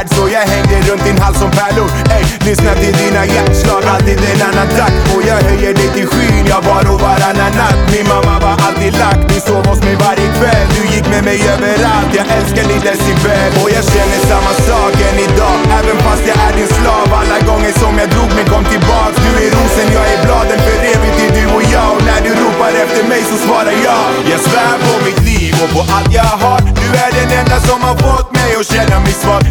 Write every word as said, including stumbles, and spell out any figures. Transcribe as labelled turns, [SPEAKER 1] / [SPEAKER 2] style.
[SPEAKER 1] värld så jag hängde runt din hals som pärlor. Ey, lyssna till dina hjärtslag, alltid en annan takt. Och jag höjer dig till skyn, jag var och varannan natt. Min mamma var alltid lagt, du sov hos mig varje kväll. Du gick med mig överallt, jag älskar din decibel. Och jag känner samma sak än idag, även fast jag är din slav. Alla gånger som jag drog mig kom tillbaks. Du är rosen, jag är bladen, för evigt är du och jag. Och när du ropar efter mig så svarar jag. Jag svär på mitt liv och på allt jag har. Du är den enda som har fått mig att känna mig svag.